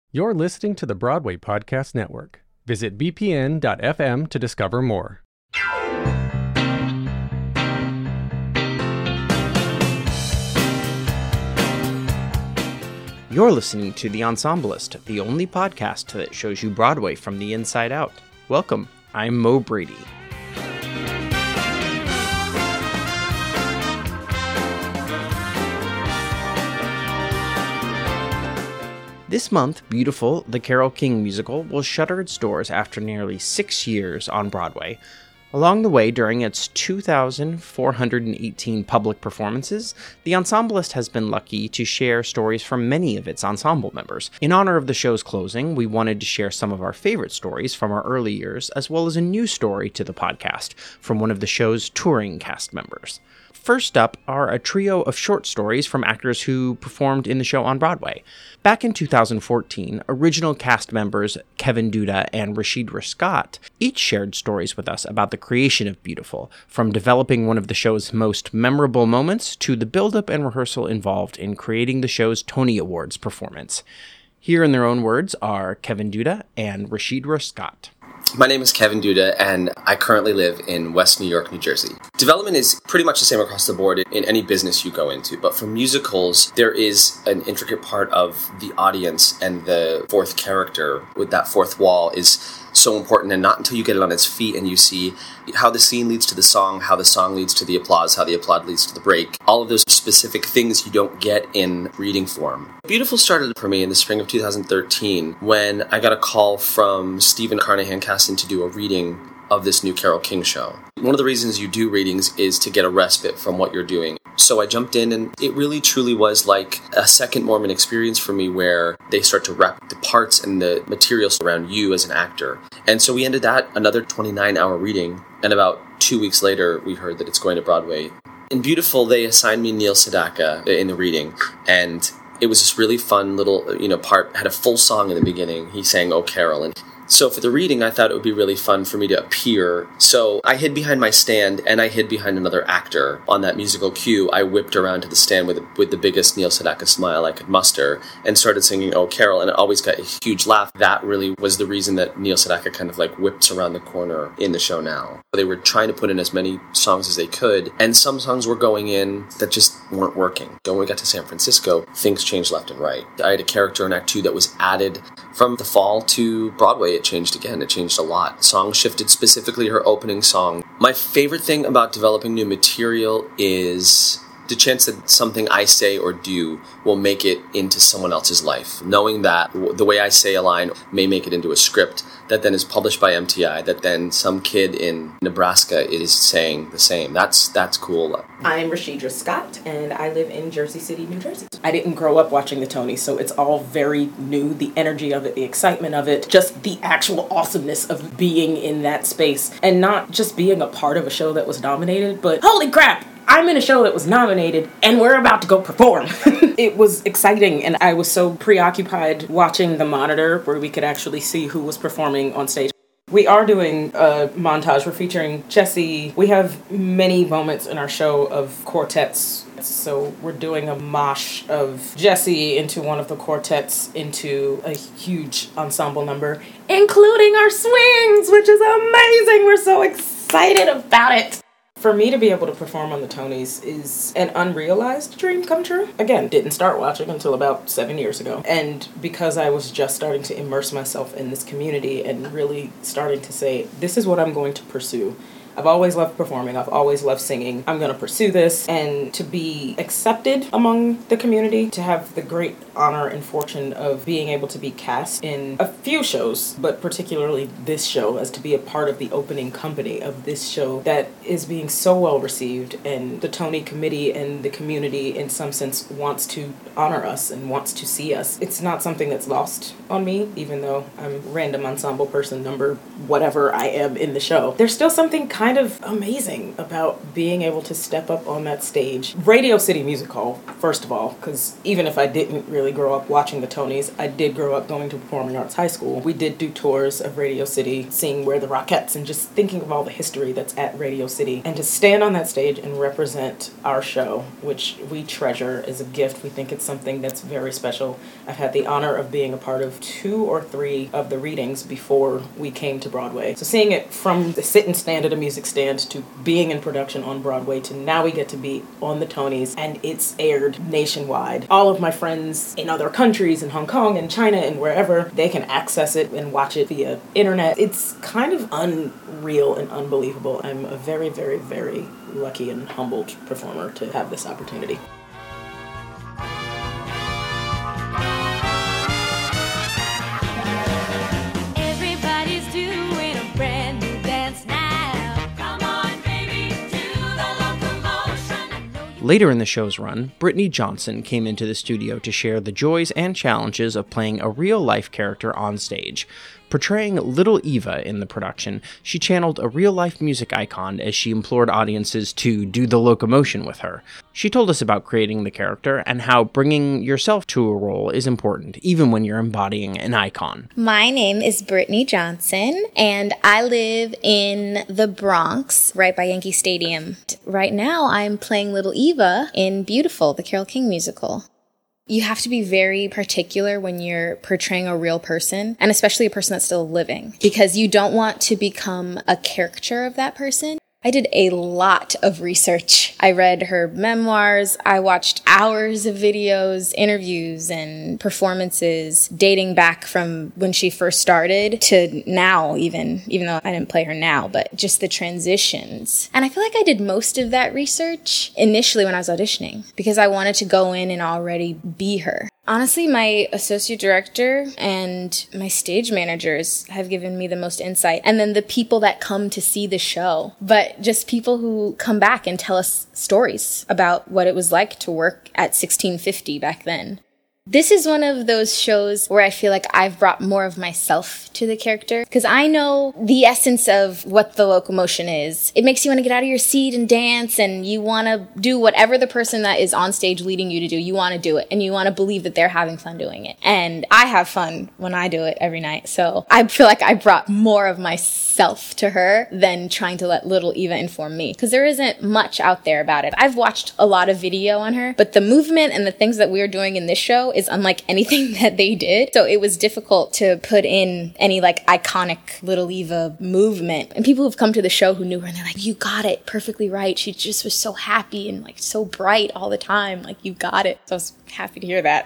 You're listening to the Broadway Podcast Network. Visit bpn.fm to discover more. You're listening to The Ensemblist, the only podcast that shows you Broadway from the inside out. Welcome, I'm Mo Brady. This month, Beautiful, the Carole King musical, will shutter its doors after nearly 6 years on Broadway. Along the way, during its 2,418 public performances, The Ensemblist has been lucky to share stories from many of its ensemble members. In honor of the show's closing, we wanted to share some of our favorite stories from our early years, as well as a new story to the podcast from one of the show's touring cast members. First up are a trio of short stories from actors who performed in the show on Broadway. Back in 2014, original cast members Kevin Duda and Rashidra Scott each shared stories with us about the creation of Beautiful, from developing one of the show's most memorable moments to the build-up and rehearsal involved in creating the show's Tony Awards performance. Here in their own words are Kevin Duda and Rashidra Scott. My name is Kevin Duda, and I currently live in West New York, New Jersey. Development is pretty much the same across the board in any business you go into, but for musicals, there is an intricate part of the audience, and the fourth character with that fourth wall is so important, and not until you get it on its feet and you see how the scene leads to the song, how the song leads to the applause, how the applause leads to the break. All of those specific things you don't get in reading form. Beautiful started for me in the spring of 2013 when I got a call from Stephen Carnahan casting to do a reading of this new Carole King show. One of the reasons you do readings is to get a respite from what you're doing. So I jumped in, and it really truly was like a second Mormon experience for me, where they start to wrap the parts and the materials around you as an actor. And so we ended that another 29-hour reading, and about 2 weeks later, we heard that it's going to Broadway. In Beautiful, they assigned me Neil Sedaka in the reading, and it was this really fun little, part. Had a full song in the beginning. He sang "Oh Carol," and so for the reading, I thought it would be really fun for me to appear. So I hid behind my stand, and I hid behind another actor. On that musical cue, I whipped around to the stand with the biggest Neil Sedaka smile I could muster and started singing "Oh Carol," and it always got a huge laugh. That really was the reason that Neil Sedaka kind of like whips around the corner in the show now. They were trying to put in as many songs as they could, and some songs were going in that just weren't working. So when we got to San Francisco, things changed left and right. I had a character in Act 2 that was added from the fall to Broadway. It changed again. It changed a lot. Songs shifted, specifically her opening song. My favorite thing about developing new material is the chance that something I say or do will make it into someone else's life. Knowing that the way I say a line may make it into a script that then is published by MTI, that then some kid in Nebraska is saying the same. That's cool. I'm Rashidra Scott, and I live in Jersey City, New Jersey. I didn't grow up watching the Tonys, so it's all very new. The energy of it, the excitement of it, just the actual awesomeness of being in that space, and not just being a part of a show that was nominated, but holy crap! I'm in a show that was nominated, and we're about to go perform. It was exciting, and I was so preoccupied watching the monitor where we could actually see who was performing on stage. We are doing a montage. We're featuring Jessie. We have many moments in our show of quartets. So we're doing a mosh of Jessie into one of the quartets into a huge ensemble number, including our swings, which is amazing. We're so excited about it. For me to be able to perform on the Tonys is an unrealized dream come true. Again, didn't start watching until about 7 years ago. And because I was just starting to immerse myself in this community and really starting to say, this is what I'm going to pursue. I've always loved performing. I've always loved singing. I'm going to pursue this. And to be accepted among the community, to have the great honor and fortune of being able to be cast in a few shows, but particularly this show, as to be a part of the opening company of this show that is being so well received. And the Tony committee and the community, in some sense, wants to honor us and wants to see us. It's not something that's lost on me, even though I'm random ensemble person number whatever I am in the show. There's still something kind of amazing about being able to step up on that stage. Radio City Music Hall, first of all, because even if I didn't really grow up watching the Tonys, I did grow up going to Performing Arts High School. We did do tours of Radio City, seeing Where the Rockettes, and just thinking of all the history that's at Radio City. City, and to stand on that stage and represent our show, which we treasure as a gift. We think it's something that's very special. I've had the honor of being a part of 2 or 3 of the readings before we came to Broadway. So seeing it from the sit and stand at a music stand to being in production on Broadway to now we get to be on the Tonys and it's aired nationwide. All of my friends in other countries, in Hong Kong and China and wherever, they can access it and watch it via internet. It's kind of unreal and unbelievable. I'm a very, very, very lucky and humbled performer to have this opportunity. Everybody's doing a brand new dance now. Come on, baby, do the locomotion. Later in the show's run, Brittany Johnson came into the studio to share the joys and challenges of playing a real-life character on stage. Portraying Little Eva in the production, she channeled a real-life music icon as she implored audiences to do the locomotion with her. She told us about creating the character and how bringing yourself to a role is important, even when you're embodying an icon. My name is Brittany Johnson, and I live in the Bronx, right by Yankee Stadium. Right now, I'm playing Little Eva in Beautiful, the Carole King musical. You have to be very particular when you're portraying a real person, and especially a person that's still living, because you don't want to become a caricature of that person. I did a lot of research. I read her memoirs. I watched hours of videos, interviews, and performances dating back from when she first started to now even though I didn't play her now, but just the transitions. And I feel like I did most of that research initially when I was auditioning because I wanted to go in and already be her. Honestly, my associate director and my stage managers have given me the most insight. And then the people that come to see the show, but just people who come back and tell us stories about what it was like to work at 1650 back then. This is one of those shows where I feel like I've brought more of myself to the character because I know the essence of what the locomotion is. It makes you want to get out of your seat and dance, and you want to do whatever the person that is on stage leading you to do. You want to do it, and you want to believe that they're having fun doing it. And I have fun when I do it every night. So I feel like I brought more of myself to her than trying to let Little Eva inform me because there isn't much out there about it. I've watched a lot of video on her, but the movement and the things that we are doing in this show is unlike anything that they did. So it was difficult to put in any like iconic Little Eva movement. And people who've come to the show who knew her and they're like, you got it perfectly right. She just was so happy and like so bright all the time. Like you got it. So I was happy to hear that.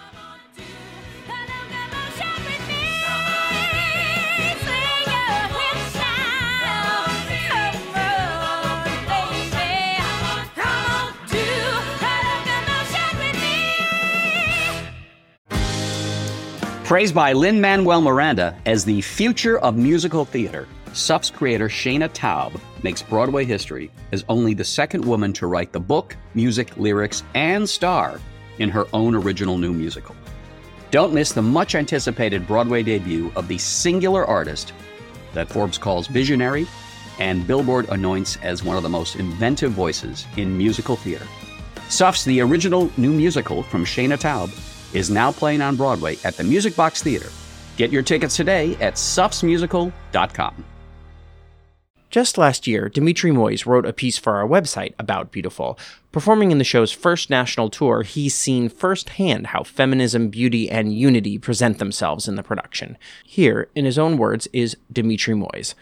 Praised by Lin-Manuel Miranda as the future of musical theater, SUF's creator Shana Taub makes Broadway history as only the second woman to write the book, music, lyrics, and star in her own original new musical. Don't miss the much-anticipated Broadway debut of the singular artist that Forbes calls visionary and Billboard anoints as one of the most inventive voices in musical theater. SUF's The Original New Musical from Shana Taub is now playing on Broadway at the Music Box Theater. Get your tickets today at sufsmusical.com. Just last year, Dimitri Moyes wrote a piece for our website about Beautiful. Performing in the show's first national tour, he's seen firsthand how feminism, beauty, and unity present themselves in the production. Here, in his own words, is Dimitri Moyes.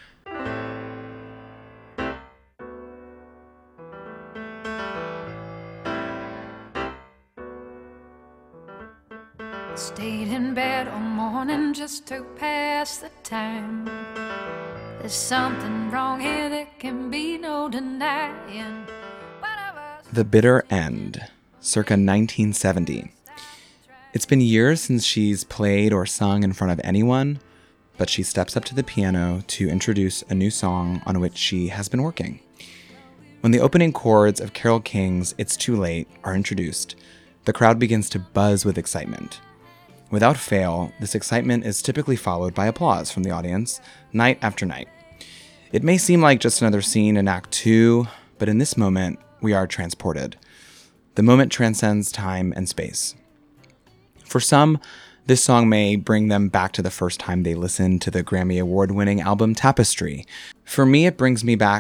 Stayed in bed all morning just to pass the time. There's something wrong here, there can be no denying. The Bitter End, circa 1970. It's been years since she's played or sung in front of anyone, but she steps up to the piano to introduce a new song on which she has been working. When the opening chords of Carole King's It's Too Late are introduced, the crowd begins to buzz with excitement. Without fail, this excitement is typically followed by applause from the audience, night after night. It may seem like just another scene in Act 2, but in this moment, we are transported. The moment transcends time and space. For some, this song may bring them back to the first time they listened to the Grammy Award-winning album Tapestry. For me, it brings me back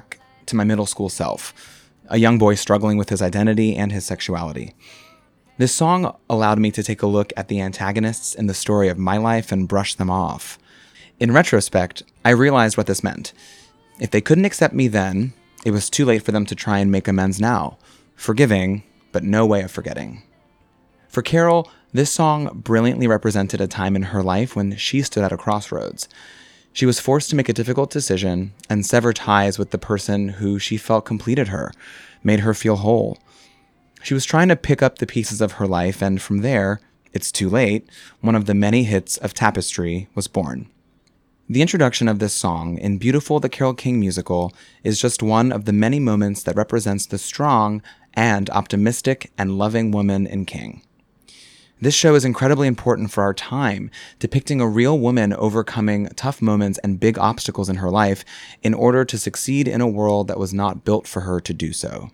to my middle school self, a young boy struggling with his identity and his sexuality. This song allowed me to take a look at the antagonists in the story of my life and brush them off. In retrospect, I realized what this meant. If they couldn't accept me then, it was too late for them to try and make amends now. Forgiving, but no way of forgetting. For Carol, this song brilliantly represented a time in her life when she stood at a crossroads. She was forced to make a difficult decision and sever ties with the person who she felt completed her, made her feel whole. She was trying to pick up the pieces of her life, and from there, It's Too Late, one of the many hits of Tapestry, was born. The introduction of this song in Beautiful, the Carole King musical is just one of the many moments that represents the strong and optimistic and loving woman in King. This show is incredibly important for our time, depicting a real woman overcoming tough moments and big obstacles in her life in order to succeed in a world that was not built for her to do so.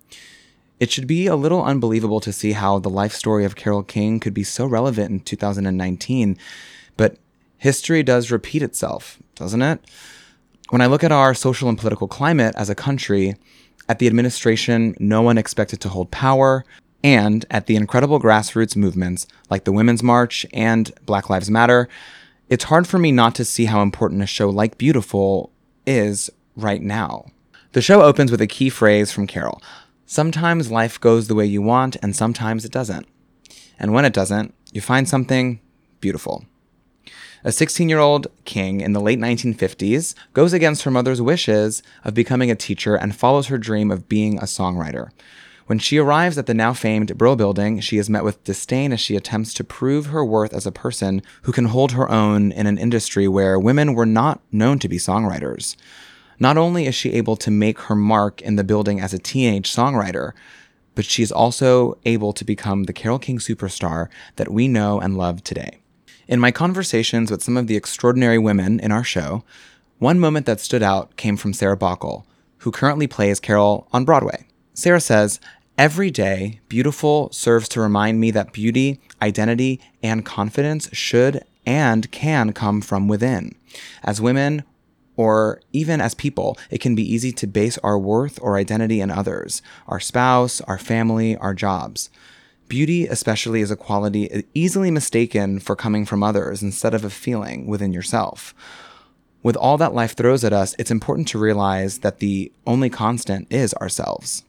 It should be a little unbelievable to see how the life story of Carole King could be so relevant in 2019, but history does repeat itself, doesn't it? When I look at our social and political climate as a country, at the administration no one expected to hold power, and at the incredible grassroots movements like the Women's March and Black Lives Matter, it's hard for me not to see how important a show like Beautiful is right now. The show opens with a key phrase from Carol. Sometimes life goes the way you want, and sometimes it doesn't. And when it doesn't, you find something beautiful. A 16-year-old King in the late 1950s goes against her mother's wishes of becoming a teacher and follows her dream of being a songwriter. When she arrives at the now famed Brill Building, she is met with disdain as she attempts to prove her worth as a person who can hold her own in an industry where women were not known to be songwriters. Not only is she able to make her mark in the building as a teenage songwriter, but she is also able to become the Carole King superstar that we know and love today. In my conversations with some of the extraordinary women in our show, one moment that stood out came from Sarah Bockel, who currently plays Carol on Broadway. Sarah says, "Every day, Beautiful serves to remind me that beauty, identity, and confidence should and can come from within. As women, or even as people, it can be easy to base our worth or identity in others, our spouse, our family, our jobs. Beauty especially is a quality easily mistaken for coming from others instead of a feeling within yourself. With all that life throws at us, it's important to realize that the only constant is ourselves."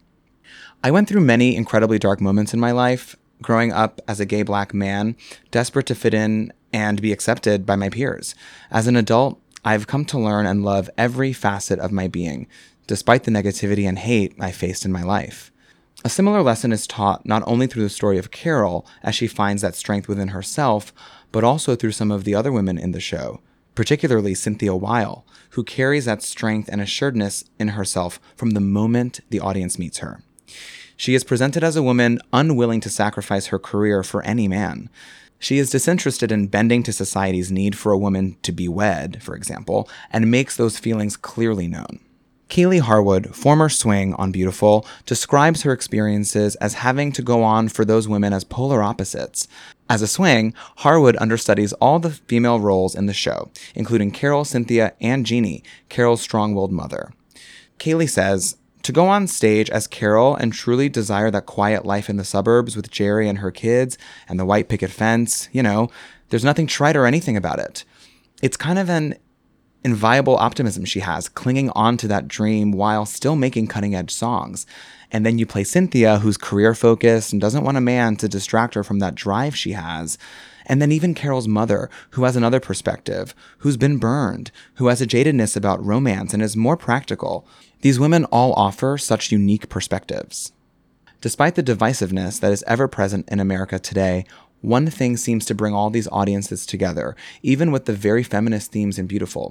I went through many incredibly dark moments in my life, growing up as a gay Black man, desperate to fit in and be accepted by my peers. As an adult, I've come to learn and love every facet of my being, despite the negativity and hate I faced in my life. A similar lesson is taught not only through the story of Carol, as she finds that strength within herself, but also through some of the other women in the show, particularly Cynthia Weil, who carries that strength and assuredness in herself from the moment the audience meets her. She is presented as a woman unwilling to sacrifice her career for any man. She is disinterested in bending to society's need for a woman to be wed, for example, and makes those feelings clearly known. Kaylee Harwood, former swing on Beautiful, describes her experiences as having to go on for those women as polar opposites. As a swing, Harwood understudies all the female roles in the show, including Carol, Cynthia, and Jeannie, Carol's strong-willed mother. Kaylee says, "To go on stage as Carol and truly desire that quiet life in the suburbs with Jerry and her kids and the white picket fence, there's nothing trite or anything about it. It's kind of an inviolable optimism she has, clinging on to that dream while still making cutting-edge songs. And then you play Cynthia, who's career-focused and doesn't want a man to distract her from that drive she has. And then even Carol's mother, who has another perspective, who's been burned, who has a jadedness about romance and is more practical. These women all offer such unique perspectives. Despite the divisiveness that is ever present in America today, one thing seems to bring all these audiences together, even with the very feminist themes in Beautiful.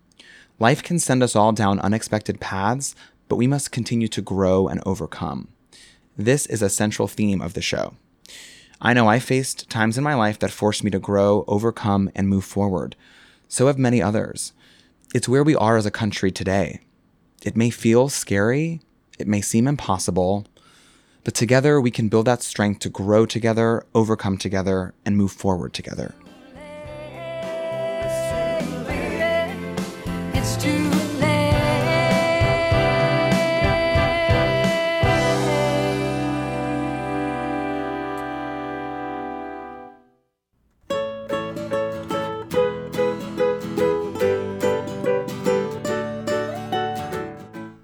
Life can send us all down unexpected paths, but we must continue to grow and overcome. This is a central theme of the show. I know I faced times in my life that forced me to grow, overcome, and move forward. So have many others. It's where we are as a country today. It may feel scary, it may seem impossible, but together we can build that strength to grow together, overcome together, and move forward together. It's too late.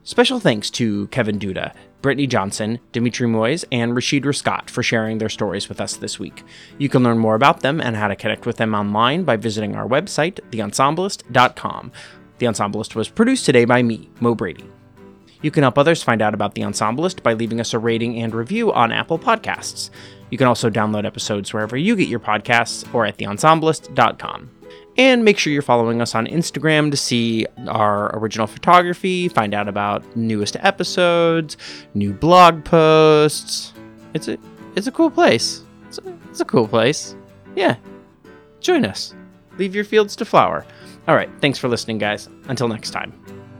Special thanks to Kevin Duda, Brittany Johnson, Dimitri Moyes, and Rashid Raskat for sharing their stories with us this week. You can learn more about them and how to connect with them online by visiting our website, theensemblist.com. The Ensemblist was produced today by me, Mo Brady. You can help others find out about The Ensemblist by leaving us a rating and review on Apple Podcasts. You can also download episodes wherever you get your podcasts or at theensemblist.com. And make sure you're following us on Instagram to see our original photography, find out about newest episodes, new blog posts. It's a cool place. It's a cool place. Yeah. Join us. Leave your fields to flower. All right. Thanks for listening, guys. Until next time.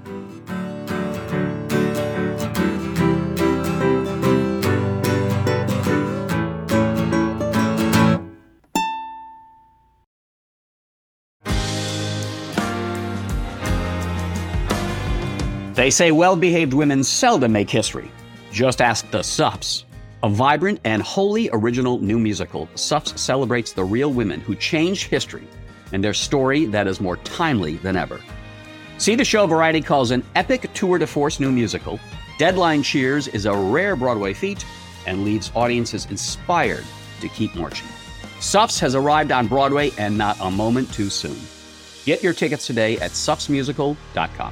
They say well-behaved women seldom make history. Just ask the Suffs. A vibrant and wholly original new musical, Suffs celebrates the real women who changed history and their story that is more timely than ever. See the show Variety calls an epic tour de force new musical. Deadline cheers is a rare Broadway feat and leaves audiences inspired to keep marching. Suffs has arrived on Broadway and not a moment too soon. Get your tickets today at suffsmusical.com.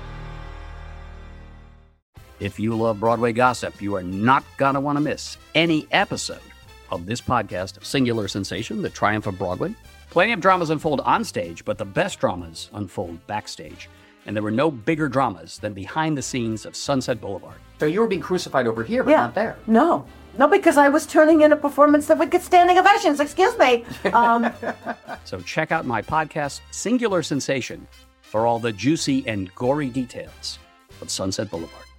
If you love Broadway gossip, you are not going to want to miss any episode of this podcast of Singular Sensation, The Triumph of Broadway. Plenty of dramas unfold on stage, but the best dramas unfold backstage. And there were no bigger dramas than behind the scenes of Sunset Boulevard. So you were being crucified over here, but not there. No, because I was turning in a performance that would get standing ovations. Excuse me. So check out my podcast, Singular Sensation, for all the juicy and gory details of Sunset Boulevard.